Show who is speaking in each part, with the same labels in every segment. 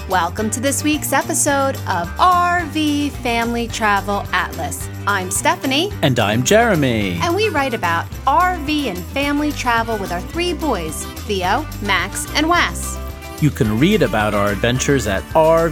Speaker 1: Welcome to this week's episode of RV Family Travel Atlas. I'm Stephanie.
Speaker 2: And I'm Jeremy.
Speaker 1: And we write about RV and family travel with our three boys, Theo, Max, and Wes.
Speaker 2: You can read about our adventures at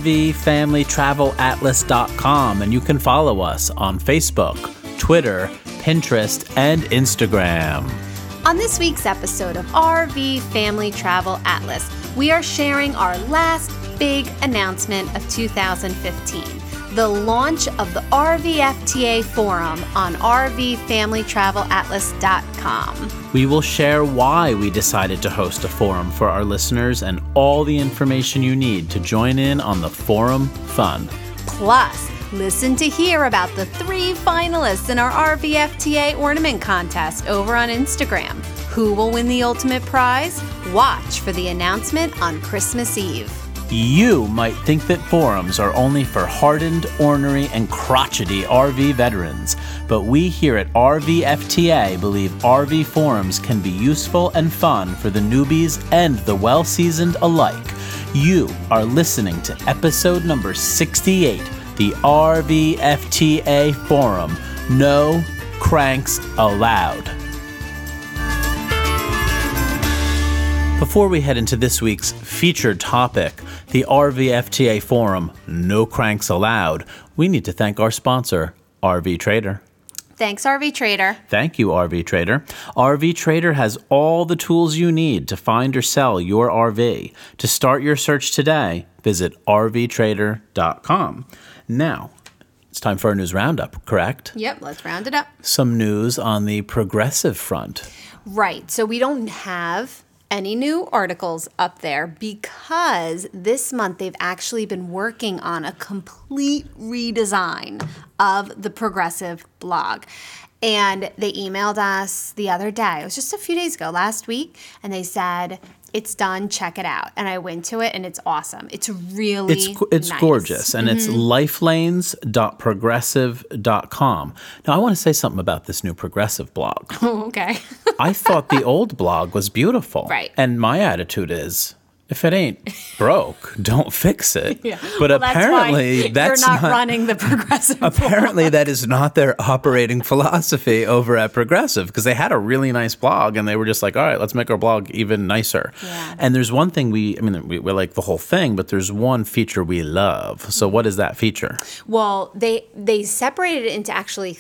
Speaker 2: rvfamilytravelatlas.com, and you can follow us on Facebook, Twitter, Pinterest, and Instagram.
Speaker 1: On this week's episode of RV Family Travel Atlas, we are sharing our last big announcement of 2015, the launch of the RVFTA forum on rvfamilytravelatlas.com.
Speaker 2: We will share why we decided to host a forum for our listeners and all the information you need to join in on the forum fun.
Speaker 1: Plus, listen to hear about the 3 finalists in our RVFTA ornament contest over on Instagram. Who will win the ultimate prize? Watch for the announcement on Christmas Eve.
Speaker 2: You might think that forums are only for hardened, ornery, and crotchety RV veterans, but we here at RVFTA believe RV forums can be useful and fun for the newbies and the well-seasoned alike. You are listening to episode number 68, the RVFTA Forum. No cranks allowed. Before we head into this week's featured topic, the RVFTA Forum, No Cranks Allowed, we need to thank our sponsor, RV Trader.
Speaker 1: Thanks, RV Trader.
Speaker 2: Thank you, RV Trader. RV Trader has all the tools you need to find or sell your RV. To start your search today, visit rvtrader.com. Now, it's time for our news roundup, correct?
Speaker 1: Yep, let's round it up.
Speaker 2: Some news on the progressive front.
Speaker 1: Right, so we don't have any new articles up there because this month they've actually been working on a complete redesign of the Progressive blog. And they emailed us the other day, it was just a few days ago, last week, and they said, it's done, check it out. And I went to it and it's awesome. It's really
Speaker 2: It's
Speaker 1: nice.
Speaker 2: Gorgeous. And it's lifelanes.progressive.com. Now, I want to say something about this new Progressive blog.
Speaker 1: Oh, okay.
Speaker 2: I thought the old blog was beautiful.
Speaker 1: Right.
Speaker 2: And my attitude is, if it ain't broke, don't fix it.
Speaker 1: Yeah.
Speaker 2: But
Speaker 1: Well,
Speaker 2: apparently
Speaker 1: that's why you're not running the Progressive blog.
Speaker 2: Apparently that is not their operating philosophy over at Progressive, because they had a really nice blog and they were just like, all right, let's make our blog even nicer.
Speaker 1: Yeah.
Speaker 2: And there's one thing we like the whole thing, but there's one feature we love. So what is that feature?
Speaker 1: Well, they separated it into actually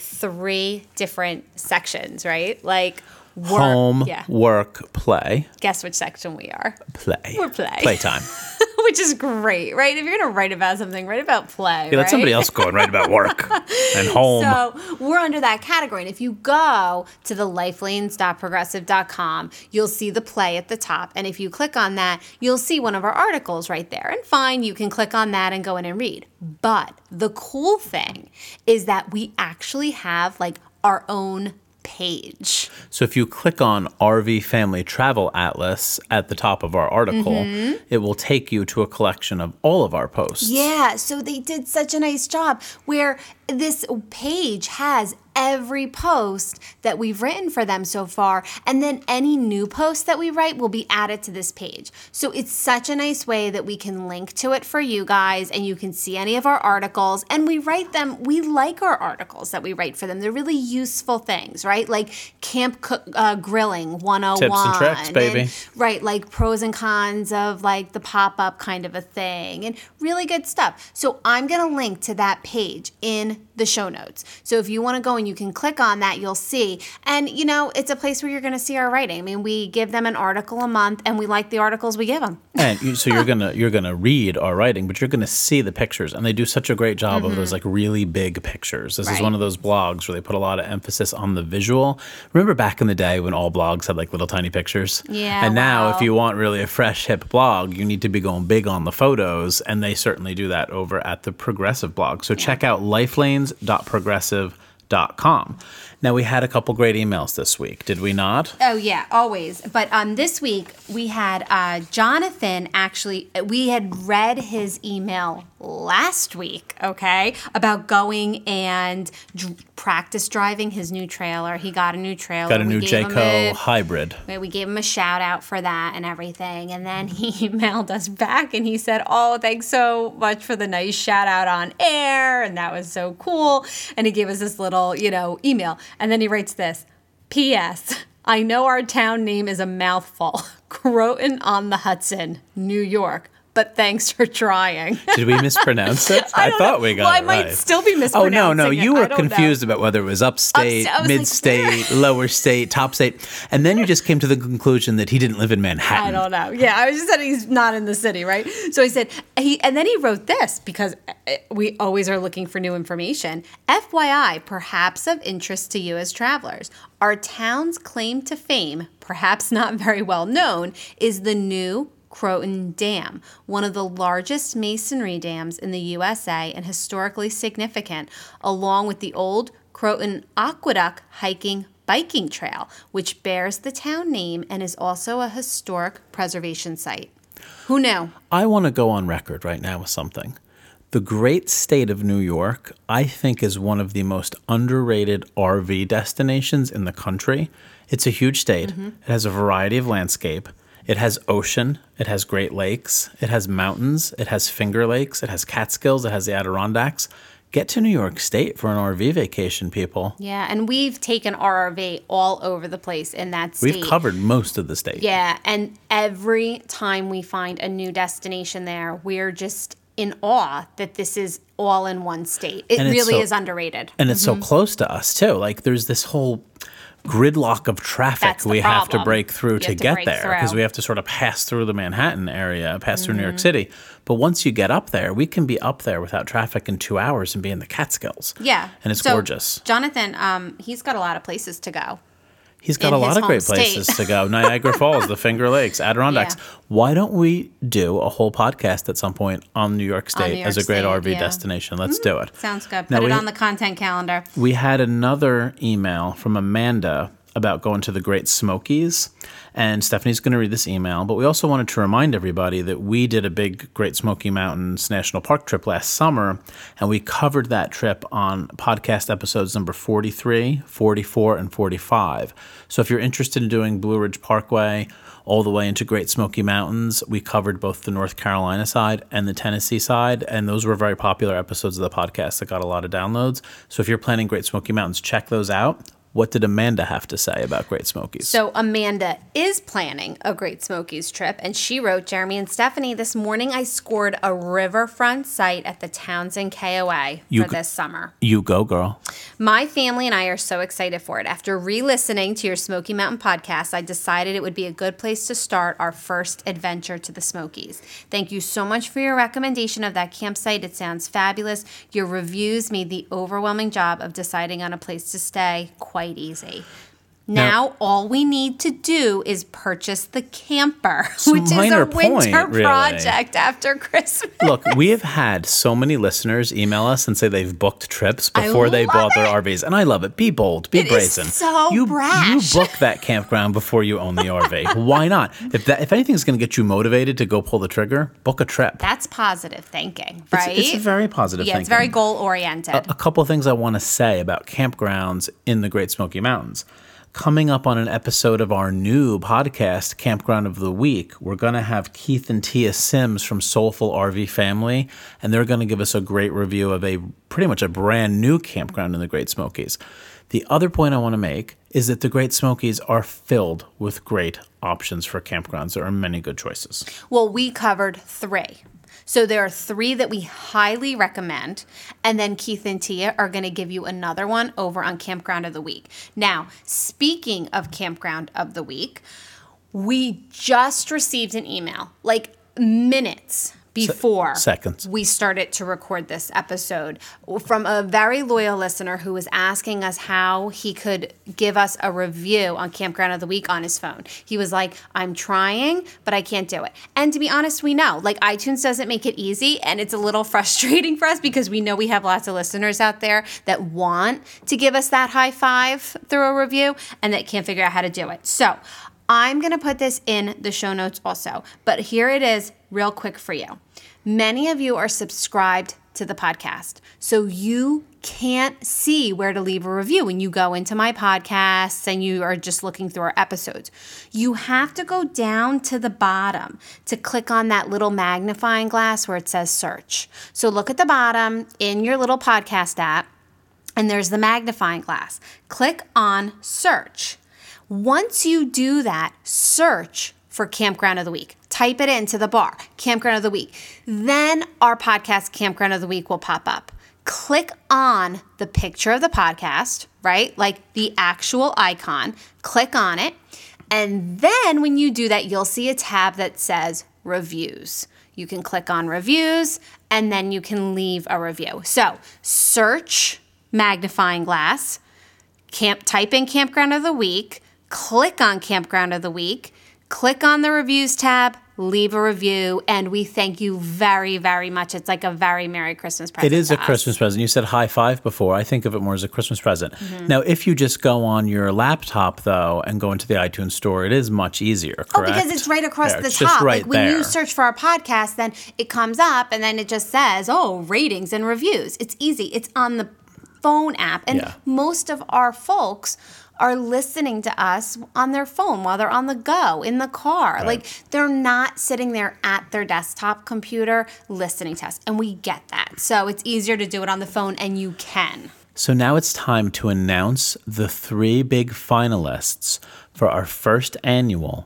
Speaker 1: 3 different sections, right? Like work,
Speaker 2: home, work, play.
Speaker 1: Guess which section we are?
Speaker 2: Play.
Speaker 1: We're play.
Speaker 2: Playtime.
Speaker 1: Which is great, right? If you're going to write about something, write about play,
Speaker 2: Yeah, let somebody else go and write about work and home.
Speaker 1: So we're under that category. And if you go to the lifelanes.progressive.com, you'll see the play at the top. And if you click on that, you'll see one of our articles right there. And fine, you can click on that and go in and read. But the cool thing is that we actually have like our own page.
Speaker 2: So if you click on RV Family Travel Atlas at the top of our article, it will take you to a collection of all of our posts.
Speaker 1: Yeah, so they did such a nice job where this page has every post that we've written for them so far, and then any new post that we write will be added to this page. So it's such a nice way that we can link to it for you guys, and you can see any of our articles, and we write them. We like our articles that we write for them. They're really useful things, right? Like camp grilling 101.
Speaker 2: Tips and tricks, baby.
Speaker 1: And, right, like pros and cons of like the pop-up kind of a thing, and really good stuff. So I'm going to link to that page in the show notes. So if you want to go and you can click on that, you'll see. And, you know, it's a place where you're going to see our writing. I mean, we give them an article a month, and we like the articles we give them.
Speaker 2: And so you're gonna read our writing, but you're gonna see the pictures, and they do such a great job of those like really big pictures. This is one of those blogs where they put a lot of emphasis on the visual. Remember back in the day when all blogs had like little tiny pictures?
Speaker 1: Yeah.
Speaker 2: And now if you want really a fresh, hip blog, you need to be going big on the photos, and they certainly do that over at the Progressive blog. So check out lifelanes.progressive.com. campgroundoftheweek.com. Now, we had a couple great emails this week, did we not?
Speaker 1: Oh, yeah, always. But this week, we had Jonathan, actually, we had read his email last week, okay, about going and practice driving his new trailer. He got a new trailer.
Speaker 2: Got a new Jayco hybrid.
Speaker 1: We gave him a shout out for that and everything. And then he emailed us back and he said, oh, thanks so much for the nice shout out on air. And that was so cool. And he gave us this little, email. And then he writes this, P.S. I know our town name is a mouthful. Croton-on-the-Hudson, New York. But thanks for trying.
Speaker 2: Did we mispronounce it? I thought we got it right.
Speaker 1: I might still be mispronouncing it.
Speaker 2: Oh, no. You were confused about whether it was upstate, mid-state, lower state, top state. And then you just came to the conclusion that he didn't live in Manhattan.
Speaker 1: I don't know. Yeah, I was just saying he's not in the city, right? So I said, and then he wrote this, because we always are looking for new information. FYI, perhaps of interest to you as travelers. Our town's claim to fame, perhaps not very well known, is the new Croton Dam, one of the largest masonry dams in the USA and historically significant, along with the old Croton Aqueduct biking trail, which bears the town name and is also a historic preservation site. Who knew?
Speaker 2: I want to go on record right now with something. The great state of New York, I think, is one of the most underrated RV destinations in the country. It's a huge state. Mm-hmm. It has a variety of landscape. It has ocean, it has Great Lakes, it has mountains, it has Finger Lakes, it has Catskills, it has the Adirondacks. Get to New York State for an RV vacation, people.
Speaker 1: Yeah, and we've taken RV all over the place in that state.
Speaker 2: We've covered most of the state.
Speaker 1: Yeah, and every time we find a new destination there, we're just in awe that this is all in one state. It really is underrated.
Speaker 2: And it's so close to us, too. Like, there's this whole gridlock of traffic we have to break through to get there, because we have to sort of pass through the Manhattan area, pass through New York City. But once you get up there, we can be up there without traffic in 2 hours and be in the Catskills.
Speaker 1: Yeah.
Speaker 2: And it's gorgeous.
Speaker 1: Jonathan, he's got a lot of places to go.
Speaker 2: He's got a lot of great places to go. Niagara Falls, the Finger Lakes, Adirondacks. Yeah. Why don't we do a whole podcast at some point on New York State as a great RV destination? Let's do it.
Speaker 1: Sounds good. Put it on the content calendar.
Speaker 2: We had another email from Amanda about going to the Great Smokies, and Stephanie's going to read this email, but we also wanted to remind everybody that we did a big Great Smoky Mountains National Park trip last summer, and we covered that trip on podcast episodes number 43, 44, and 45. So if you're interested in doing Blue Ridge Parkway all the way into Great Smoky Mountains, we covered both the North Carolina side and the Tennessee side, and those were very popular episodes of the podcast that got a lot of downloads. So if you're planning Great Smoky Mountains, check those out. What did Amanda have to say about Great Smokies?
Speaker 1: So Amanda is planning a Great Smokies trip, and she wrote, Jeremy and Stephanie, this morning I scored a riverfront site at the Townsend KOA for this summer.
Speaker 2: You go, girl.
Speaker 1: My family and I are so excited for it. After re-listening to your Smoky Mountain podcast, I decided it would be a good place to start our first adventure to the Smokies. Thank you so much for your recommendation of that campsite. It sounds fabulous. Your reviews made the overwhelming job of deciding on a place to stay quite easy. Now, all we need to do is purchase the camper, which is a winter project after Christmas.
Speaker 2: Look, we have had so many listeners email us and say they've booked trips before they bought their RVs. And I love it. Be bold. Be brazen.
Speaker 1: Is so brash.
Speaker 2: You book that campground before you own the RV. Why not? If anything's going to get you motivated to go pull the trigger, book a trip.
Speaker 1: That's positive thinking, right?
Speaker 2: It's very positive thinking.
Speaker 1: Yeah, it's very goal-oriented.
Speaker 2: A couple of things I want to say about campgrounds in the Great Smoky Mountains. Coming up on an episode of our new podcast, Campground of the Week, we're going to have Keith and Tia Sims from Soulful RV Family, and they're going to give us a great review of pretty much a brand new campground in the Great Smokies. The other point I want to make is that the Great Smokies are filled with great options for campgrounds. There are many good choices.
Speaker 1: Well, we covered 3. So there are 3 that we highly recommend, and then Keith and Tia are going to give you another one over on Campground of the Week. Now, speaking of Campground of the Week, we just received an email, like minutes before
Speaker 2: seconds
Speaker 1: we started to record this episode from a very loyal listener who was asking us how he could give us a review on Campground of the Week on his phone. He was like, I'm trying, but I can't do it. And to be honest, we know, like, iTunes doesn't make it easy, and it's a little frustrating for us because we know we have lots of listeners out there that want to give us that high five through a review and that can't figure out how to do it. So I'm going to put this in the show notes also, but here it is real quick for you. Many of you are subscribed to the podcast, so you can't see where to leave a review when you go into my podcasts and you are just looking through our episodes. You have to go down to the bottom to click on that little magnifying glass where it says search. So look at the bottom in your little podcast app, and there's the magnifying glass. Click on search. Once you do that, search for Campground of the Week. Type it into the bar, Campground of the Week. Then our podcast, Campground of the Week, will pop up. Click on the picture of the podcast, right? Like the actual icon. Click on it. And then when you do that, you'll see a tab that says reviews. You can click on reviews and then you can leave a review. So search magnifying glass, type in Campground of the Week, click on Campground of the Week, click on the reviews tab, leave a review, and we thank you very, very much. It's like a very Merry Christmas present.
Speaker 2: It is a Christmas present. You said high five before. I think of it more as a Christmas present. Mm-hmm. Now, if you just go on your laptop, though, and go into the iTunes store, it is much easier, correct?
Speaker 1: Oh, because it's right across the
Speaker 2: it's
Speaker 1: top.
Speaker 2: Just right
Speaker 1: like when
Speaker 2: there.
Speaker 1: you search for our podcast, then it comes up, and then it just says, ratings and reviews. It's easy. It's on the phone app. And most of our folks are listening to us on their phone while they're on the go, in the car.
Speaker 2: Right.
Speaker 1: Like, they're not sitting there at their desktop computer listening to us. And we get that. So it's easier to do it on the phone, and you can.
Speaker 2: So now it's time to announce the 3 big finalists for our first annual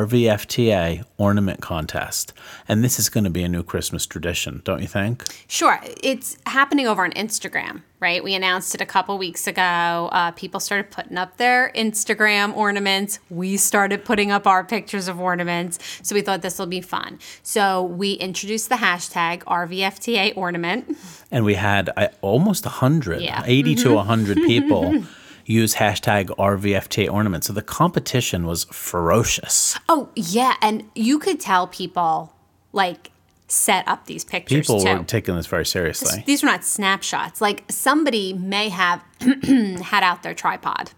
Speaker 2: RVFTA ornament contest. And this is going to be a new Christmas tradition, don't you think?
Speaker 1: Sure. It's happening over on Instagram, right? We announced it a couple weeks ago. People started putting up their Instagram ornaments. We started putting up our pictures of ornaments. So we thought this will be fun. So we introduced the hashtag RVFTA ornament.
Speaker 2: And we had almost 100, 80 to 100 people use hashtag RVFTA ornament. So the competition was ferocious.
Speaker 1: Oh, yeah. And you could tell people, like, set up these pictures,
Speaker 2: People
Speaker 1: too.
Speaker 2: were taking this very seriously.
Speaker 1: These were not snapshots. Like, somebody may have had out their tripod.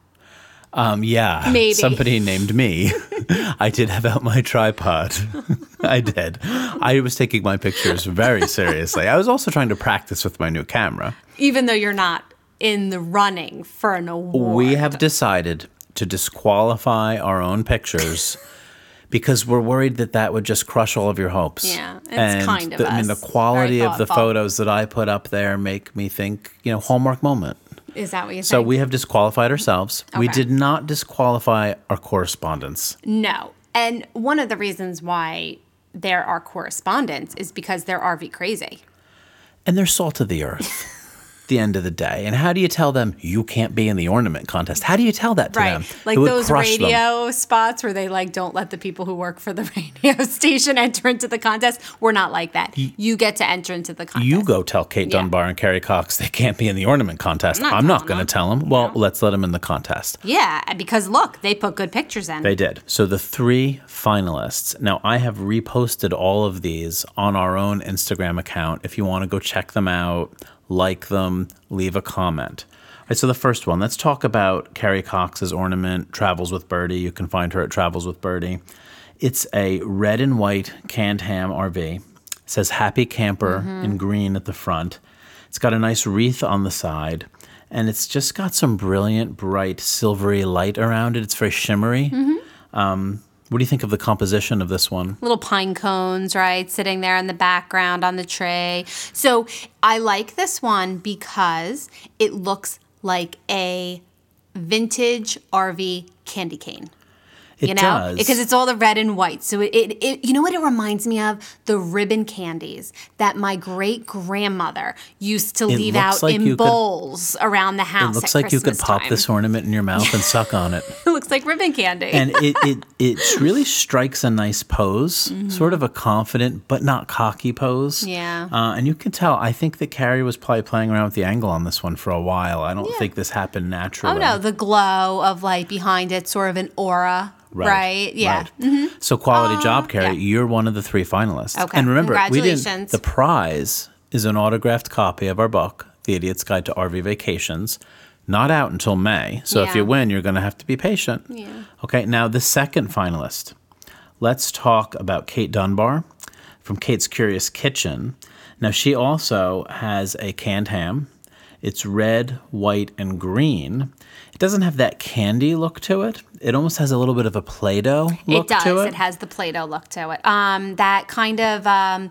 Speaker 2: Yeah.
Speaker 1: Maybe.
Speaker 2: Somebody named me. I did have out my tripod. I did. I was taking my pictures very seriously. I was also trying to practice with my new camera.
Speaker 1: Even though you're not in the running for an award.
Speaker 2: We have decided to disqualify our own pictures because we're worried that would just crush all of your hopes.
Speaker 1: Yeah, it's kind of us.
Speaker 2: I mean, the quality
Speaker 1: Very
Speaker 2: of the
Speaker 1: thoughtful.
Speaker 2: photos that I put up there make me think, Hallmark moment.
Speaker 1: Is that what you think?
Speaker 2: So we have disqualified ourselves. We
Speaker 1: Okay.
Speaker 2: did not disqualify our correspondents.
Speaker 1: No. And one of the reasons why there are correspondents is because they're RV crazy.
Speaker 2: And they're salt of the earth. The end of the day. And how do you tell them you can't be in the ornament contest? How do you tell that to them?
Speaker 1: Like
Speaker 2: It would
Speaker 1: those
Speaker 2: crush them.
Speaker 1: radio spots where they don't let the people who work for the radio station enter into the contest. We're not like that. You get to enter into the contest.
Speaker 2: You go tell Kate Dunbar and Carrie Cox they can't be in the ornament contest. I'm not going to tell them. Well, let's let them in the contest.
Speaker 1: Yeah, because look, they put good pictures in.
Speaker 2: They did. So the 3 finalists. Now, I have reposted all of these on our own Instagram account. If you want to go check them out, like them, leave a comment. All right, so the first one, let's talk about Carrie Cox's ornament, Travels with Birdie. You can find her at Travels with Birdie. It's a red and white canned ham RV. It says Happy Camper in green at the front. It's got a nice wreath on the side, and it's just got some brilliant, bright, silvery light around it. It's very shimmery. What do you think of the composition of this one?
Speaker 1: Little pine cones, right, sitting there in the background on the tray. So I like this one because it looks like a vintage RV candy cane.
Speaker 2: It does.
Speaker 1: Because it's all the red and white. So it you know what it reminds me of? The ribbon candies that my great-grandmother used to leave out in bowls around the house.
Speaker 2: It looks like you could pop this ornament in your mouth and suck on it.
Speaker 1: It looks like ribbon candy.
Speaker 2: And it really strikes a nice pose, sort of a confident but not cocky pose.
Speaker 1: Yeah.
Speaker 2: And you can tell, I think that Carrie was probably playing around with the angle on this one for a while. I don't think this happened naturally.
Speaker 1: Oh, no, the glow of light behind it, sort of an aura. Right. Yeah.
Speaker 2: Right. So quality job, Carrie. You're one of the 3 finalists.
Speaker 1: Okay.
Speaker 2: And remember,
Speaker 1: Congratulations.
Speaker 2: the prize is an autographed copy of our book, The Idiot's Guide to RV Vacations. Not out until May. So if you win, you're going to have to be patient.
Speaker 1: Yeah.
Speaker 2: Okay. Now, the second finalist. Let's talk about Kate Dunbar from Kate's Curious Kitchen. Now, she also has a canned ham. It's red, white, and green. It doesn't have that candy look to it. It almost has a little bit of a Play-Doh look to it.
Speaker 1: It does. It has the Play-Doh look to it. That kind of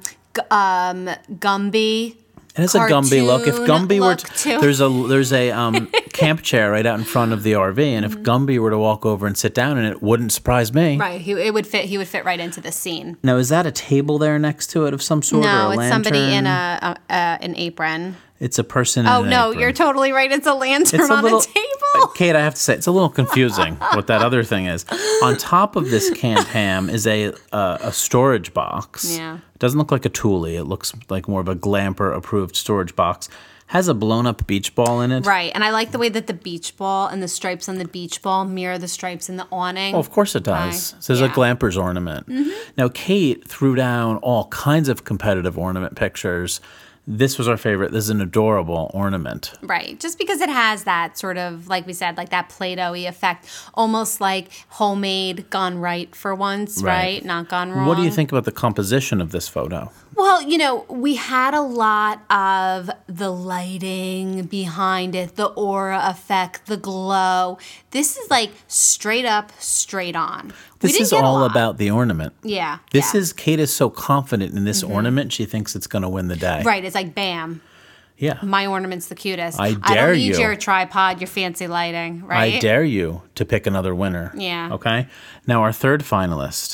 Speaker 1: Gumby.
Speaker 2: It has a Gumby look. If Gumby were there's a camp chair right out in front of the RV, and if Gumby were to walk over and sit down in it, wouldn't surprise me.
Speaker 1: Right, he would fit right into the scene.
Speaker 2: Now, is that a table there next to it of some sort?
Speaker 1: No,
Speaker 2: or a
Speaker 1: it's
Speaker 2: lantern?
Speaker 1: somebody in an apron.
Speaker 2: It's a person in
Speaker 1: an
Speaker 2: apron.
Speaker 1: Oh, no, you're totally right. It's a lantern on a table.
Speaker 2: Kate, I have to say, it's a little confusing what that other thing is. On top of this canned ham is a storage box.
Speaker 1: Yeah.
Speaker 2: It doesn't look like a Thule. It looks like more of a Glamper-approved storage box. Has a blown-up beach ball in it.
Speaker 1: Right, and I like the way that the beach ball and the stripes on the beach ball mirror the stripes in the awning.
Speaker 2: Oh, of course it does. So there's a Glamper's ornament. Now, Kate threw down all kinds of competitive ornament pictures. This was our favorite. This is an adorable ornament.
Speaker 1: Right. Just because it has that sort of, like we said, like that Play-Doh-y effect. Almost like homemade gone right for once, right? Not gone wrong.
Speaker 2: What do you think about the composition of this photo?
Speaker 1: Well, we had a lot of the lighting behind it, the aura effect, the glow. This is like straight up, straight on.
Speaker 2: This is all about the ornament.
Speaker 1: Yeah.
Speaker 2: Kate is so confident in this ornament, she thinks it's going to win the day.
Speaker 1: Right. It's like, bam.
Speaker 2: Yeah.
Speaker 1: My ornament's the cutest.
Speaker 2: I
Speaker 1: don't
Speaker 2: dare
Speaker 1: need
Speaker 2: you.
Speaker 1: your tripod, your fancy lighting, right?
Speaker 2: I dare you to pick another winner.
Speaker 1: Yeah.
Speaker 2: Okay? Now, our third finalist.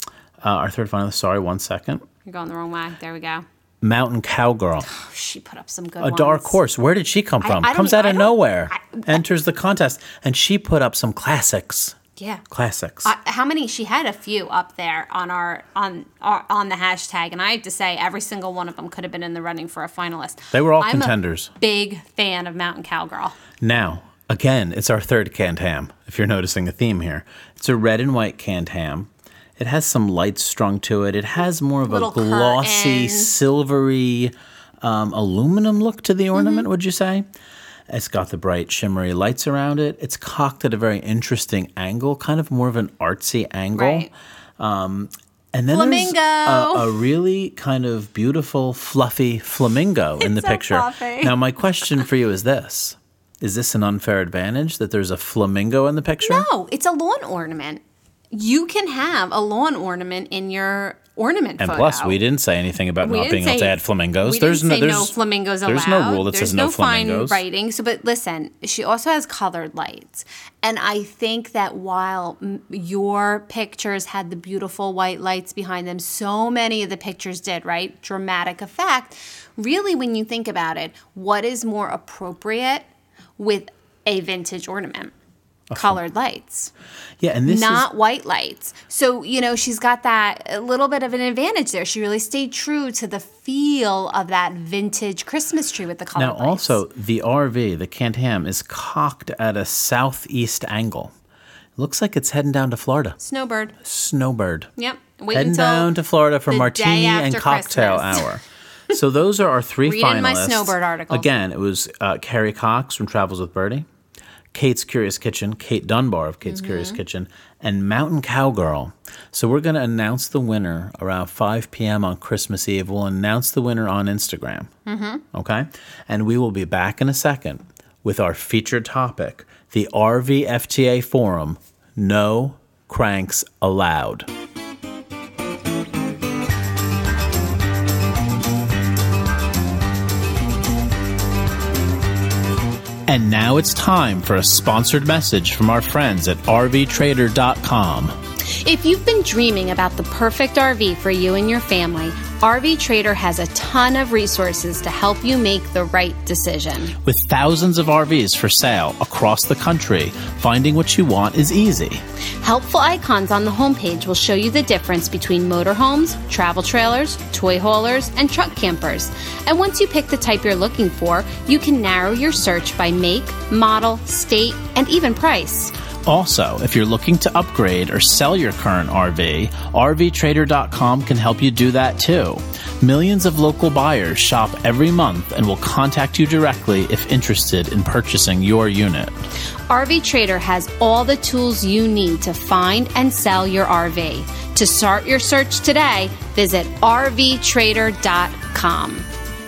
Speaker 2: Sorry, 1 second.
Speaker 1: You're going the wrong way. There we go.
Speaker 2: Mountain Cowgirl.
Speaker 1: Oh, she put up some good
Speaker 2: A
Speaker 1: ones.
Speaker 2: dark horse. Where did she come from? Comes out of nowhere. Enters the contest. And she put up some classics.
Speaker 1: Yeah.
Speaker 2: Classics.
Speaker 1: How many? She had a few up there on on the hashtag, and I have to say every single one of them could have been in the running for a finalist.
Speaker 2: They were all contenders.
Speaker 1: I'm a big fan of Mountain Cowgirl.
Speaker 2: Now, again, it's our third canned ham, if you're noticing a theme here. It's a red and white canned ham. It has some lights strung to it. It has more of a glossy, silvery, aluminum look to the ornament, would you say? It's got the bright, shimmery lights around it. It's cocked at a very interesting angle, kind of more of an artsy angle.
Speaker 1: Right.
Speaker 2: And then
Speaker 1: Flamingo.
Speaker 2: there's a really kind of beautiful, fluffy flamingo in the picture.
Speaker 1: Fluffy.
Speaker 2: Now, my question for you is this. Is this an unfair advantage that there's a flamingo in the picture?
Speaker 1: No, it's a lawn ornament. You can have a lawn ornament in your ornament photo.
Speaker 2: And plus, we didn't say anything about not being able to add flamingos.
Speaker 1: We didn't say no flamingos allowed.
Speaker 2: There's no rule that says no flamingos.
Speaker 1: There's no fine writing. But listen, she also has colored lights. And I think that while your pictures had the beautiful white lights behind them, so many of the pictures did, right? Dramatic effect. Really, when you think about it, what is more appropriate with a vintage ornament? Colored lights.
Speaker 2: Yeah, and this
Speaker 1: not white lights. So, she's got that a little bit of an advantage there. She really stayed true to the feel of that vintage Christmas tree with the colored lights.
Speaker 2: Now, also, the RV, the canned ham, is cocked at a southeast angle. It looks like it's heading down to Florida.
Speaker 1: Snowbird. Yep.
Speaker 2: Heading down to Florida for martini and cocktail hour. So those are our three finalists.
Speaker 1: Read in my Snowbird article.
Speaker 2: Again, it was Carrie Cox from Travels with Birdie, Kate's Curious Kitchen, Kate Dunbar of Kate's Curious Kitchen, and Mountain Cowgirl. So we're going to announce the winner around 5 p.m. on Christmas Eve. We'll announce the winner on Instagram. Okay? And we will be back in a second with our featured topic, the RV FTA Forum, No Cranks Allowed. And now it's time for a sponsored message from our friends at RVTrader.com.
Speaker 1: If you've been dreaming about the perfect RV for you and your family, RV Trader has a ton of resources to help you make the right decision.
Speaker 2: With thousands of RVs for sale across the country, finding what you want is easy.
Speaker 1: Helpful icons on the homepage will show you the difference between motorhomes, travel trailers, toy haulers, and truck campers. And once you pick the type you're looking for, you can narrow your search by make, model, state, and even price.
Speaker 2: Also, if you're looking to upgrade or sell your current RV, RVTrader.com can help you do that too. Millions of local buyers shop every month and will contact you directly if interested in purchasing your unit.
Speaker 1: RV Trader has all the tools you need to find and sell your RV. To start your search today, visit RVTrader.com.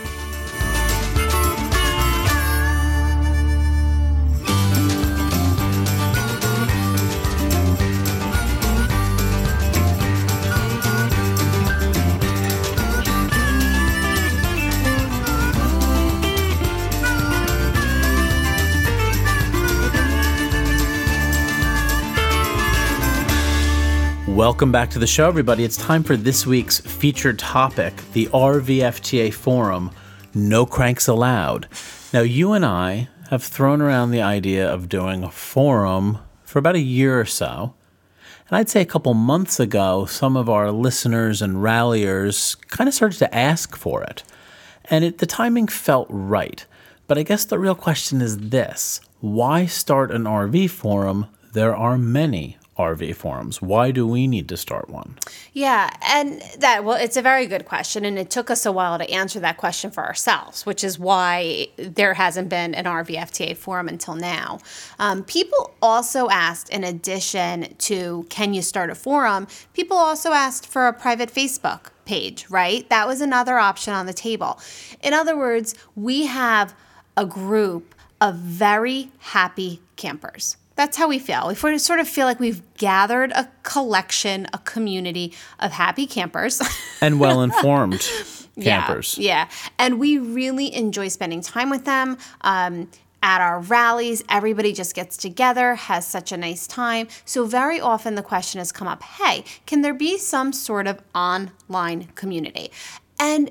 Speaker 2: Welcome back to the show, everybody. It's time for this week's featured topic, the RVFTA Forum, No Cranks Allowed. Now, you and I have thrown around the idea of doing a forum for about a year or so. And I'd say a couple months ago, some of our listeners and ralliers kind of started to ask for it. And the timing felt right. But I guess the real question is this. Why start an RV forum? There are many RV forums. Why do we need to start one?
Speaker 1: Yeah, and it's a very good question, and it took us a while to answer that question for ourselves, which is why there hasn't been an RVFTA forum until now. People also asked, in addition to can you start a forum, people also asked for a private Facebook page, right? That was another option on the table. In other words, we have a group of very happy campers. That's how we feel. We sort of feel like we've gathered a collection, a community of happy campers.
Speaker 2: And well-informed campers.
Speaker 1: Yeah. And we really enjoy spending time with them. At our rallies, everybody just gets together, has such a nice time. So very often the question has come up, hey, can there be some sort of online community? And,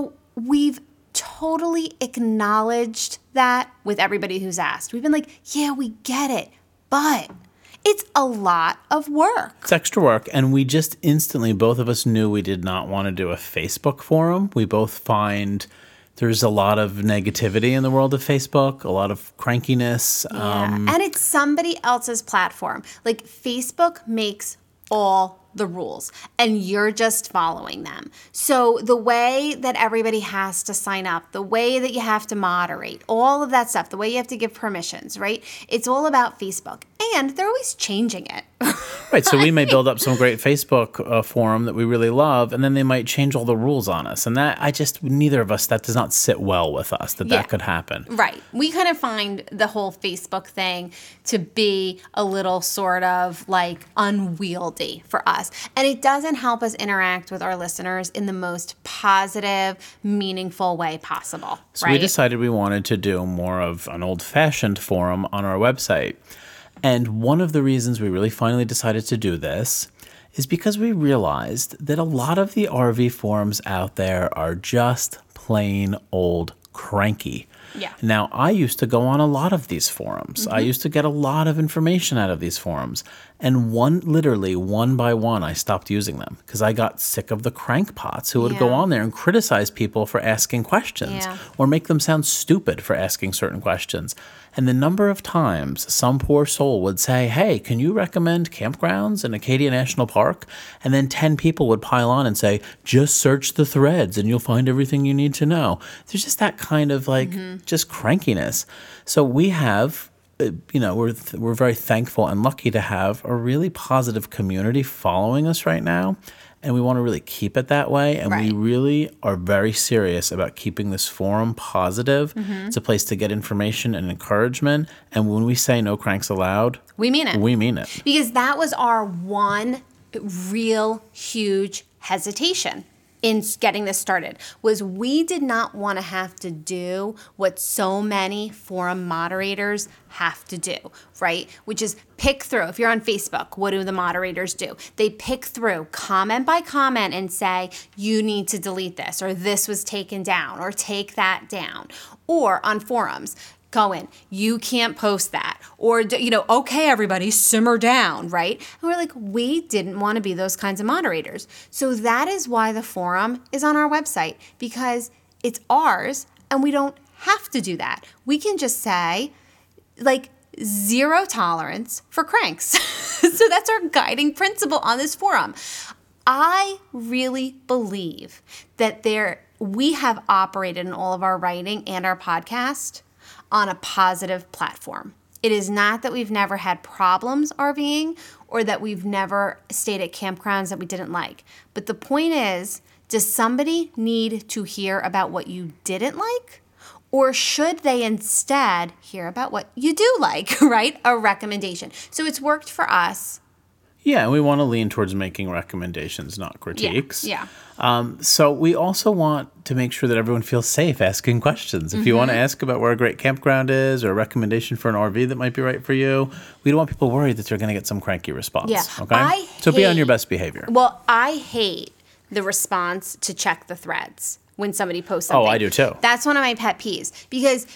Speaker 1: we've totally acknowledged that with everybody who's asked. We've been like, yeah, we get it. But it's a lot of work.
Speaker 2: It's extra work. And we just instantly, both of us knew we did not want to do a Facebook forum. We both find there's a lot of negativity in the world of Facebook, a lot of crankiness.
Speaker 1: Yeah. And it's somebody else's platform. Like Facebook makes all the rules and you're just following them. So the way that everybody has to sign up, the way that you have to moderate, all of that stuff, the way you have to give permissions, right? It's all about Facebook. And they're always changing it.
Speaker 2: Right. So we may build up some great Facebook forum that we really love, and then they might change all the rules on us. And neither of us, that does not sit well with us, that could happen.
Speaker 1: Right. We kind of find the whole Facebook thing to be a little sort of like unwieldy for us. And it doesn't help us interact with our listeners in the most positive, meaningful way possible.
Speaker 2: So we decided we wanted to do more of an old-fashioned forum on our website. And one of the reasons we really finally decided to do this is because we realized that a lot of the RV forums out there are just plain old cranky.
Speaker 1: Yeah.
Speaker 2: Now, I used to go on a lot of these forums. I used to get a lot of information out of these forums. And literally one by one, I stopped using them because I got sick of the crankpots who would go on there and criticize people for asking questions or make them sound stupid for asking certain questions. And the number of times some poor soul would say, hey, can you recommend campgrounds in Acadia National Park? And then 10 people would pile on and say, just search the threads and you'll find everything you need to know. There's just that kind of just crankiness. So we have, we're very thankful and lucky to have a really positive community following us right now. And we want to really keep it that way. And we really are very serious about keeping this forum positive. It's a place to get information and encouragement. And when we say no cranks allowed,
Speaker 1: we mean it.
Speaker 2: We mean it.
Speaker 1: Because that was our one real huge hesitation in getting this started was we did not want to have to do what so many forum moderators have to do, right? Which is pick through. If you're on Facebook, what do the moderators do? They pick through comment by comment and say, you need to delete this, or this was taken down, or take that down. Or on forums, go in, you can't post that, or, okay, everybody simmer down, right? And we're like, we didn't want to be those kinds of moderators. So that is why the forum is on our website, because it's ours and we don't have to do that. We can just say, zero tolerance for cranks. So that's our guiding principle on this forum. I really believe that we have operated in all of our writing and our podcast on a positive platform. It is not that we've never had problems RVing or that we've never stayed at campgrounds that we didn't like. But the point is, does somebody need to hear about what you didn't like? Or should they instead hear about what you do like, right? A recommendation. So it's worked for us.
Speaker 2: Yeah, we want to lean towards making recommendations, not critiques.
Speaker 1: Yeah.
Speaker 2: So we also want to make sure that everyone feels safe asking questions. If you want to ask about where a great campground is or a recommendation for an RV that might be right for you, we don't want people worried that they're going to get some cranky response.
Speaker 1: Yeah.
Speaker 2: Okay? So be on your best behavior.
Speaker 1: Well, I hate the response to check the threads when somebody posts something.
Speaker 2: Oh, I do too.
Speaker 1: That's one of my pet peeves, because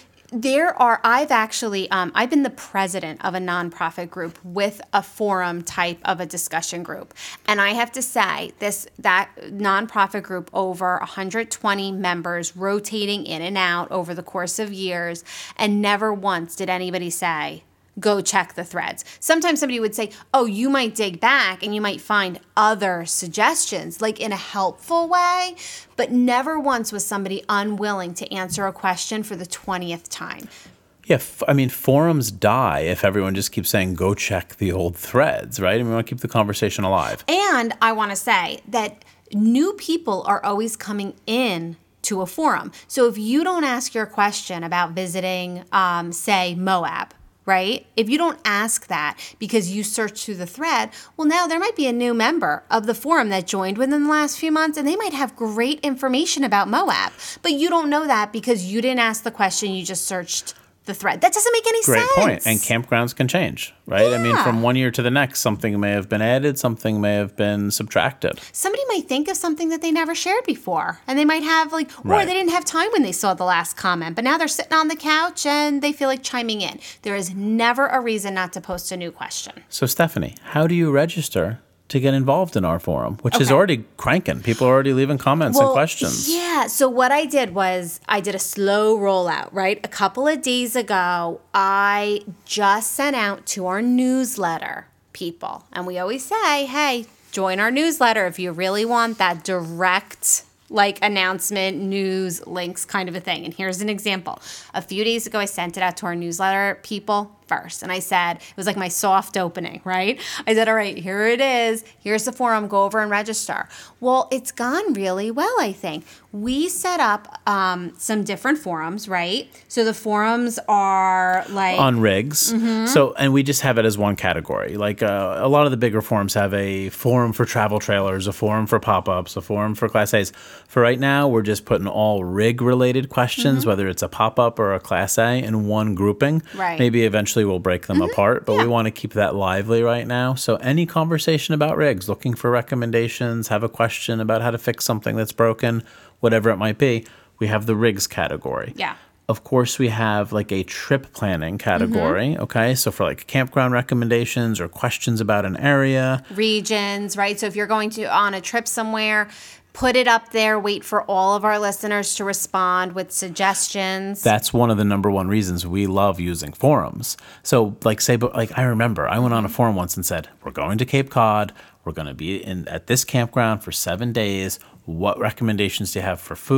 Speaker 1: I've been the president of a nonprofit group with a forum type of a discussion group. And I have to say that nonprofit group, over 120 members rotating in and out over the course of years, and never once did anybody say, go check the threads. Sometimes somebody would say, oh, you might dig back and you might find other suggestions, like in a helpful way, but never once was somebody unwilling to answer a question for the 20th time.
Speaker 2: Yeah, forums die if everyone just keeps saying, go check the old threads, right? And we want to keep the conversation alive.
Speaker 1: And I want to say that new people are always coming in to a forum. So if you don't ask your question about visiting, say, Moab, right? If you don't ask that because you search through the thread, well, now there might be a new member of the forum that joined within the last few months, and they might have great information about Moab, but you don't know that because you didn't ask the question, you just searched the thread. That doesn't make any sense.
Speaker 2: Great point. And campgrounds can change, right?
Speaker 1: Yeah.
Speaker 2: From one year to the next, something may have been added, something may have been subtracted.
Speaker 1: Somebody might think of something that they never shared before, and they might have or
Speaker 2: Right.
Speaker 1: they didn't have time when they saw the last comment, but now they're sitting on the couch and they feel like chiming in. There is never a reason not to post a new question.
Speaker 2: So, Stephanie, how do you register to get involved in our forum, which is already cranking? People are already leaving comments and questions.
Speaker 1: Yeah. So what I did was I did a slow rollout, right? A couple of days ago, I just sent out to our newsletter people. And we always say, hey, join our newsletter if you really want that direct announcement, news, links kind of a thing. And here's an example. A few days ago, I sent it out to our newsletter people first. And I said, it was like my soft opening, right? I said, all right, here it is. Here's the forum. Go over and register. Well, it's gone really well, I think. We set up some different forums, right? So the forums are
Speaker 2: on rigs. So, and we just have it as one category. A lot of the bigger forums have a forum for travel trailers, a forum for pop-ups, a forum for Class A's. For right now, we're just putting all rig-related questions, whether it's a pop-up or a Class A, in one grouping.
Speaker 1: Right.
Speaker 2: Maybe eventually we'll break them apart, but we want to keep that lively right now. So any conversation about rigs, looking for recommendations, have a question about how to fix something that's broken, whatever it might be, we have the rigs category.
Speaker 1: Yeah.
Speaker 2: Of course, we have a trip planning category, okay? So for campground recommendations or questions about an area.
Speaker 1: Regions, right? So if you're going on a trip somewhere, put it up there, wait for all of our listeners to respond with suggestions.
Speaker 2: That's one of the number one reasons we love using forums. So I remember I went on a forum once and said, we're going to Cape Cod. We're going to be at this campground for 7 days. What recommendations do you have for food,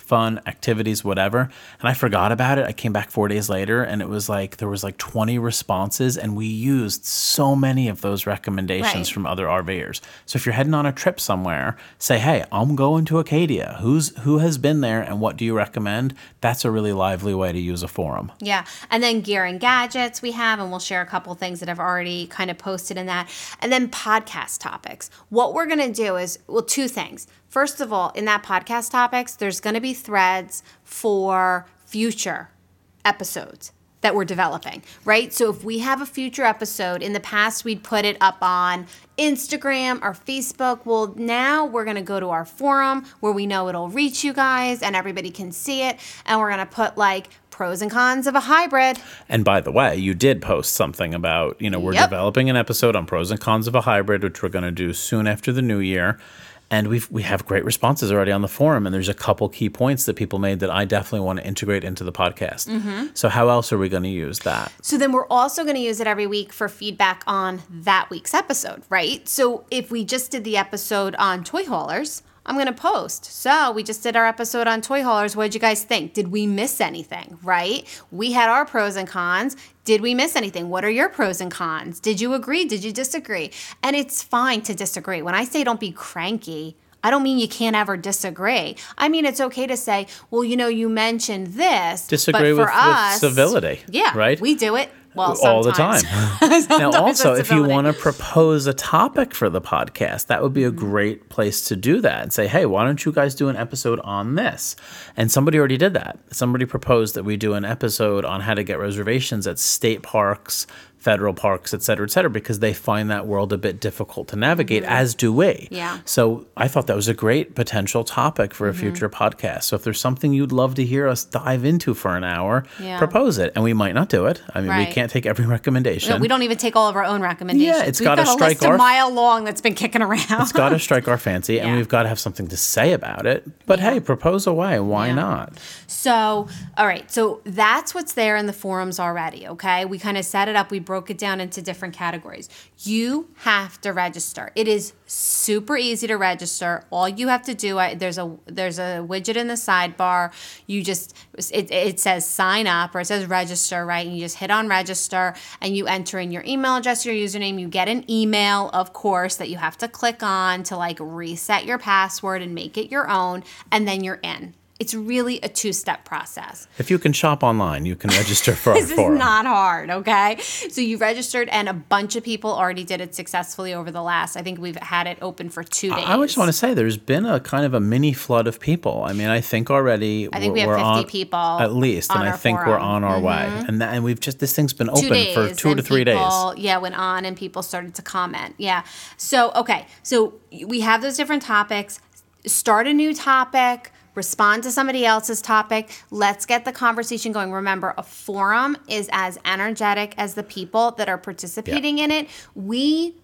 Speaker 2: fun, activities, whatever. And I forgot about it. I came back 4 days later and it was like, there was like 20 responses and we used so many of those recommendations from other RVers. So if you're heading on a trip somewhere, say, hey, I'm going to Acadia. Who has been there and what do you recommend? That's a really lively way to use a forum.
Speaker 1: Yeah. And then gear and gadgets we have, and we'll share a couple things that I've already kind of posted in that. And then podcast topics. What we're going to do is, well, two things. First of all, in that podcast topics, there's going to be threads for future episodes that we're developing, right? So if we have a future episode, in the past we'd put it up on Instagram or Facebook. Well, now we're going to go to our forum where we know it'll reach you guys and everybody can see it. And we're going to put like pros and cons of a hybrid.
Speaker 2: And by the way, you did post something about, we're developing an episode on pros and cons of a hybrid, which we're going to do soon after the new year. And we have great responses already on the forum, and there's a couple key points that people made that I definitely want to integrate into the podcast. Mm-hmm. So how else are we going to use that?
Speaker 1: So then we're also going to use it every week for feedback on that week's episode, right? So if we just did the episode on toy haulers, I'm going to post. So we just did our episode on toy haulers. What did you guys think? Did we miss anything, right? We had our pros and cons. Did we miss anything? What are your pros and cons? Did you agree? Did you disagree? And it's fine to disagree. When I say don't be cranky, I don't mean you can't ever disagree. I mean, it's okay to say, well, you mentioned this.
Speaker 2: Disagree
Speaker 1: but for
Speaker 2: with
Speaker 1: us,
Speaker 2: civility.
Speaker 1: Yeah,
Speaker 2: right?
Speaker 1: We do it. Well,
Speaker 2: all the time. Now, also, if you want to
Speaker 1: to
Speaker 2: propose a topic for the podcast, that would be a great place to do that and say, hey, why don't you guys do an episode on this? And somebody already did that. Somebody proposed that we do an episode on how to get reservations at state parks, federal parks, et cetera, because they find that world a bit difficult to navigate, as do we.
Speaker 1: Yeah.
Speaker 2: So I thought that was a great potential topic for a future podcast. So if there's something you'd love to hear us dive into for an hour, propose it. And we might not do it. I mean, we can't take every recommendation.
Speaker 1: No, we don't even take all of our own recommendations.
Speaker 2: Yeah, it's got to strike
Speaker 1: a list a mile long that's been kicking around.
Speaker 2: It's got to strike our fancy, and we've got to have something to say about it. But hey, propose away. Why not?
Speaker 1: So, all right. So that's what's there in the forums already, okay? We kind of set it up. We broke it down into different categories. You have to register. It is super easy to register. All you have to do, there's a widget in the sidebar. You just, it says sign up, or it says register, right? And you just hit on register and you enter in your email address, your username. You get an email, of course, that you have to click on to like reset your password and make it your own. And then you're in. It's really a two-step process.
Speaker 2: If you can shop online, you can register for our forum.
Speaker 1: This is not hard, okay? So you registered, and a bunch of people already did it successfully over the last, I think we've had it open for 2 days.
Speaker 2: I just want to say there's been a kind of a mini flood of people. I mean, I think already
Speaker 1: we have 50 people
Speaker 2: at least, and I think we're on our way. And we've just, this thing's been open for 2 to 3 days.
Speaker 1: Yeah, went on and people started to comment. Yeah. So, okay. So we have those different topics. Start a new topic. Respond to somebody else's topic. Let's get the conversation going. Remember, a forum is as energetic as the people that are participating in it. We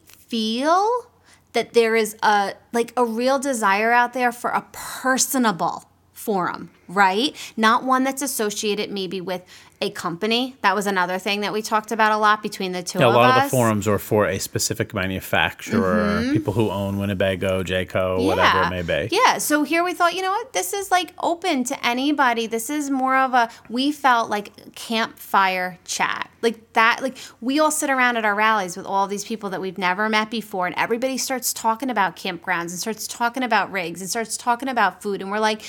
Speaker 1: feel that there is a real desire out there for a personable forum, right? Not one that's associated maybe with a company. That was another thing that we talked about a lot between the two of us.
Speaker 2: A lot of the forums are for a specific manufacturer, people who own Winnebago, Jayco, whatever it may be.
Speaker 1: Yeah, so here we thought, this is like open to anybody. This is more of we felt like campfire chat. Like that, we all sit around at our rallies with all these people that we've never met before, and everybody starts talking about campgrounds and starts talking about rigs and starts talking about food. And we're like,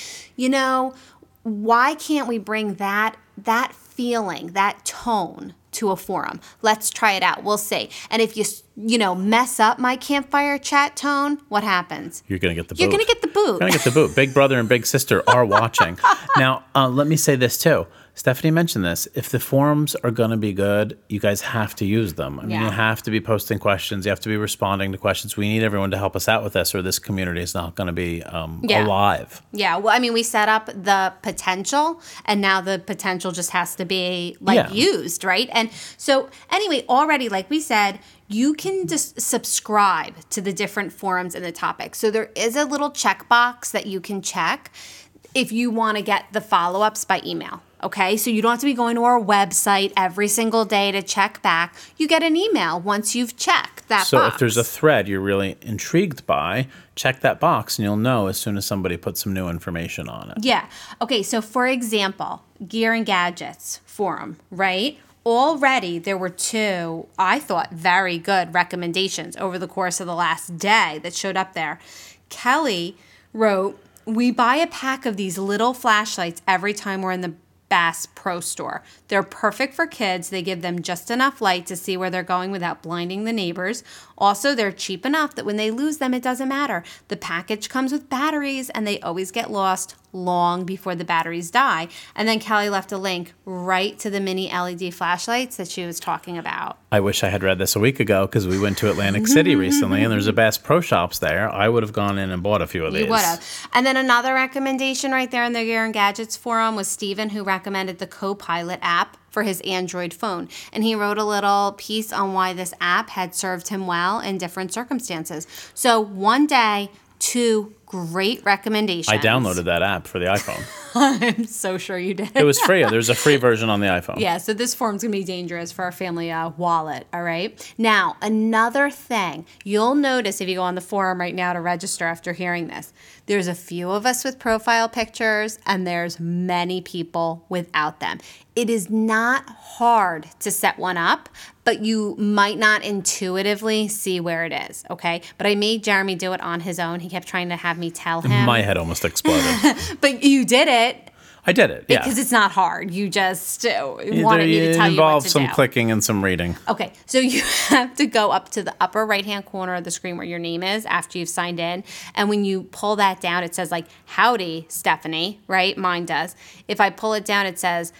Speaker 1: why can't we bring that feeling, that tone to a forum? Let's try it out. We'll see. And if you mess up my campfire chat tone, what happens?
Speaker 2: You're going to get the boot.
Speaker 1: You're going to get the boot.
Speaker 2: You're going to get the boot. Big brother and big sister are watching. Now, let me say this too. Stephanie mentioned this. If the forums are going to be good, you guys have to use them. I mean, you have to be posting questions. You have to be responding to questions. We need everyone to help us out with this, or this community is not going to be alive.
Speaker 1: Yeah. Well, I mean, we set up the potential, and now the potential just has to be used, right? And so anyway, already, like we said, you can just subscribe to the different forums and the topics. So there is a little checkbox that you can check if you want to get the follow-ups by email. Okay, so you don't have to be going to our website every single day to check back. You get an email once you've checked that
Speaker 2: So
Speaker 1: box.
Speaker 2: if there's a thread you're really intrigued by, check that box and you'll know as soon as somebody puts some new information on it.
Speaker 1: Yeah. Okay, so for example, Gear and Gadgets forum, right? Already there were 2, I thought, very good recommendations over the course of the last day that showed up there. Kelly wrote, "We buy a pack of these little flashlights every time we're in the Bass Pro Store. They're perfect for kids. They give them just enough light to see where they're going without blinding the neighbors. Also, they're cheap enough that when they lose them, it doesn't matter. The package comes with batteries, and they always get lost long before the batteries die." And then Kelly left a link right to the mini LED flashlights that she was talking about.
Speaker 2: I wish I had read this a week ago because we went to Atlantic City recently and there's a Bass Pro Shops there. I would have gone in and bought a few of these.
Speaker 1: You would have. And then another recommendation right there in the Gear and Gadgets forum was Steven, who recommended the Copilot app for his Android phone. And he wrote a little piece on why this app had served him well in different circumstances. So one day, 2 great recommendations.
Speaker 2: I downloaded that app for the iPhone.
Speaker 1: I'm so sure you did.
Speaker 2: It was free. There's a free version on the iPhone.
Speaker 1: Yeah, so this form's going to be dangerous for our family wallet, all right? Now, another thing, you'll notice if you go on the forum right now to register after hearing this, there's a few of us with profile pictures and there's many people without them. It is not hard to set one up, but you might not intuitively see where it is, okay? But I made Jeremy do it on his own. He kept trying to have me tell him.
Speaker 2: My head almost exploded.
Speaker 1: But you did it.
Speaker 2: I did it, yeah.
Speaker 1: Because it's not hard. You just wanted me to tell you
Speaker 2: It
Speaker 1: what
Speaker 2: involves
Speaker 1: to
Speaker 2: some
Speaker 1: do.
Speaker 2: clicking and some reading.
Speaker 1: Okay, so you have to go up to the upper right-hand corner of the screen where your name is after you've signed in. And when you pull that down, it says like, "Howdy, Stephanie," right? Mine does. If I pull it down, it says,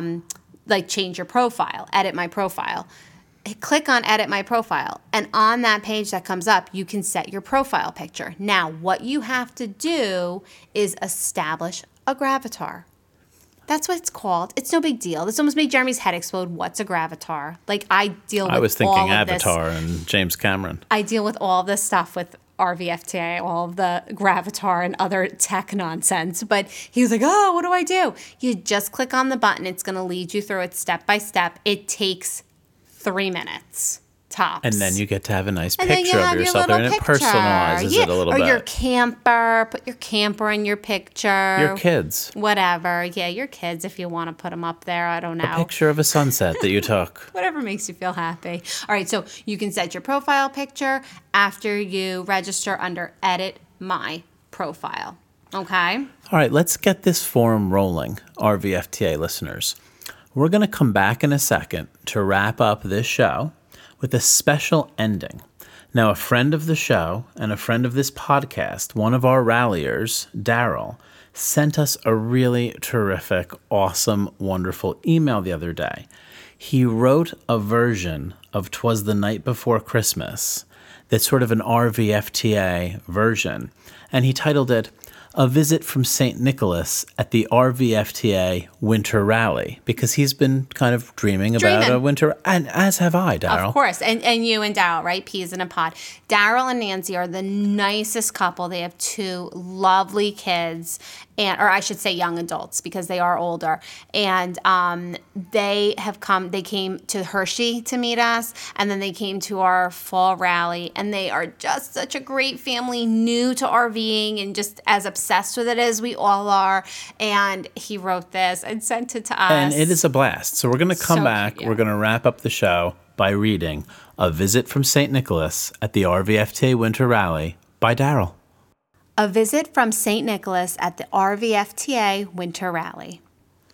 Speaker 1: like, "Change your profile, edit my profile." Click on edit my profile, and on that page that comes up, you can set your profile picture. Now, what you have to do is establish a gravatar. That's what it's called. It's no big deal. This almost made Jeremy's head explode. What's a gravatar? Like, I deal with
Speaker 2: I was thinking
Speaker 1: all of this.
Speaker 2: Avatar and James Cameron.
Speaker 1: I deal with all this stuff with RVFTA, all of the gravatar and other tech nonsense. But he was like, "Oh, what do I do?" You just click on the button. It's going to lead you through it step by step. It takes 3 minutes. Tops.
Speaker 2: And then you get to have a nice
Speaker 1: And then you
Speaker 2: picture of
Speaker 1: have your
Speaker 2: yourself there, and
Speaker 1: little
Speaker 2: it
Speaker 1: picture.
Speaker 2: personalizes it a little
Speaker 1: or
Speaker 2: bit.
Speaker 1: your camper. Put your camper in your picture.
Speaker 2: Your kids.
Speaker 1: Whatever. Yeah, your kids if you want to put them up there. I don't know.
Speaker 2: A picture of a sunset that you took.
Speaker 1: Whatever makes you feel happy. All right, so you can set your profile picture after you register under Edit My Profile. Okay?
Speaker 2: All right, let's get this forum rolling, RVFTA listeners. We're going to come back in a second to wrap up this show with a special ending. Now, a friend of the show and a friend of this podcast, one of our ralliers, Daryl, sent us a really terrific, awesome, wonderful email the other day. He wrote a version of "'Twas the Night Before Christmas" that's sort of an RVFTA version, and he titled it "A Visit from St. Nicholas at the RVFTA Winter Rally," because he's been kind of dreaming about a winter, and as have I, Daryl.
Speaker 1: Of course. And you and Daryl, right? Peas in a pod. Daryl and Nancy are the nicest couple. They have 2 lovely kids, or I should say young adults because they are older. And they came to Hershey to meet us, and then they came to our fall rally, and they are just such a great family, new to RVing and just as obsessed with it as we all are. And he wrote this and sent it to us.
Speaker 2: And it is a blast. So we're going to come
Speaker 1: So
Speaker 2: back.
Speaker 1: cute.
Speaker 2: We're going to wrap up the show by reading "A Visit from St. Nicholas at the RVFTA Winter Rally" by Daryl.
Speaker 1: A visit from St. Nicholas at the RVFTA Winter Rally.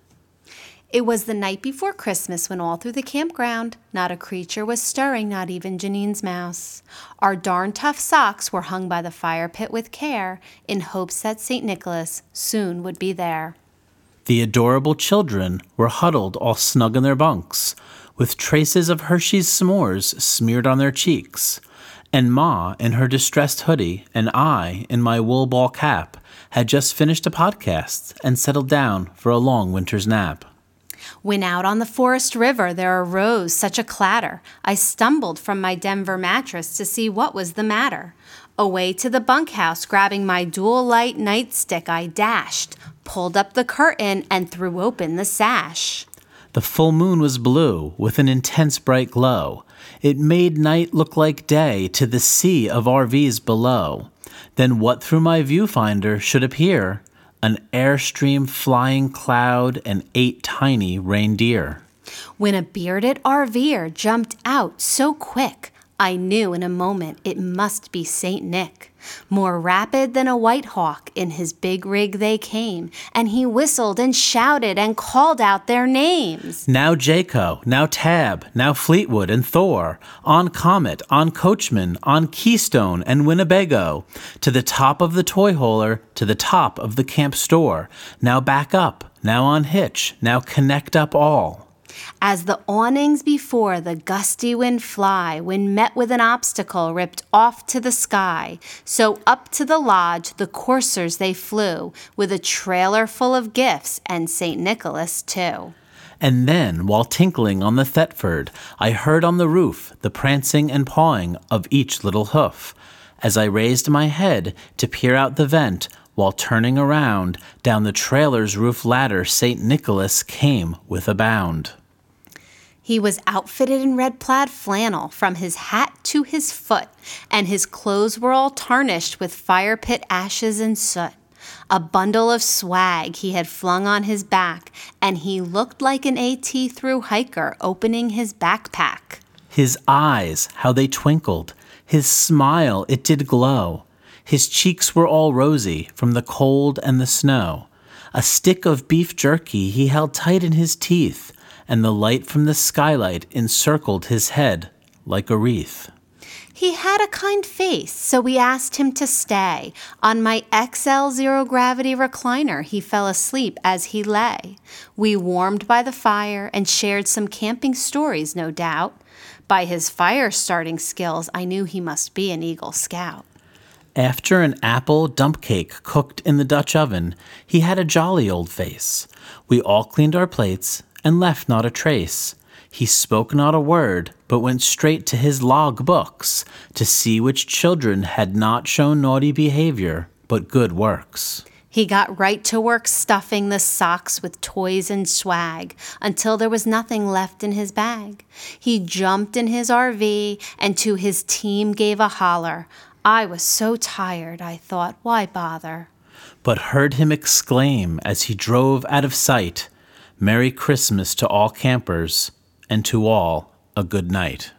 Speaker 1: It was the night before Christmas when all through the campground, not a creature was stirring, not even Janine's mouse. Our darn tough socks were hung by the fire pit with care, in hopes that St. Nicholas soon would be there.
Speaker 2: The adorable children were huddled all snug in their bunks, with traces of Hershey's s'mores smeared on their cheeks. And Ma, in her distressed hoodie, and I, in my wool ball cap, had just finished a podcast and settled down for a long winter's nap.
Speaker 1: When out on the Forest River there arose such a clatter, I stumbled from my Denver mattress to see what was the matter. Away to the bunkhouse, grabbing my dual light nightstick, I dashed, pulled up the curtain, and threw open the sash.
Speaker 2: The full moon was blue, with an intense bright glow. It made night look like day to the sea of RVs below. Then what through my viewfinder should appear? An airstream flying cloud and 8 tiny reindeer.
Speaker 1: When a bearded RVer jumped out so quick, I knew in a moment it must be Saint Nick. More rapid than a white hawk in his big rig they came, and he whistled and shouted and called out their names.
Speaker 2: Now Jayco, now Tab, now Fleetwood and Thor, on Comet, on Coachman, on Keystone and Winnebago, to the top of the toy hauler, to the top of the camp store. Now back up, now on hitch, now connect up all.
Speaker 1: As the awnings before the gusty wind fly, when met with an obstacle ripped off to the sky, so up to the lodge the coursers they flew, with a trailer full of gifts and St. Nicholas too.
Speaker 2: And then, while tinkling on the Thetford, I heard on the roof the prancing and pawing of each little hoof. As I raised my head to peer out the vent, while turning around, down the trailer's roof ladder St. Nicholas came with a bound.
Speaker 1: He was outfitted in red plaid flannel from his hat to his foot, and his clothes were all tarnished with fire pit ashes and soot. A bundle of swag he had flung on his back, and he looked like an AT through hiker opening his backpack.
Speaker 2: His eyes, how they twinkled, his smile, it did glow. His cheeks were all rosy from the cold and the snow. A stick of beef jerky he held tight in his teeth, and the light from the skylight encircled his head like a wreath.
Speaker 1: He had a kind face, so we asked him to stay. On my XL zero-gravity recliner, he fell asleep as he lay. We warmed by the fire and shared some camping stories, no doubt. By his fire-starting skills, I knew he must be an Eagle Scout.
Speaker 2: After an apple dump cake cooked in the Dutch oven, he had a jolly old face. We all cleaned our plates and left not a trace. He spoke not a word, but went straight to his log books to see which children had not shown naughty behavior, but good works.
Speaker 1: He got right to work stuffing the socks with toys and swag until there was nothing left in his bag. He jumped in his RV and to his team gave a holler. I was so tired, I thought, why bother?
Speaker 2: But heard him exclaim as he drove out of sight, Merry Christmas to all campers, and to all a good night.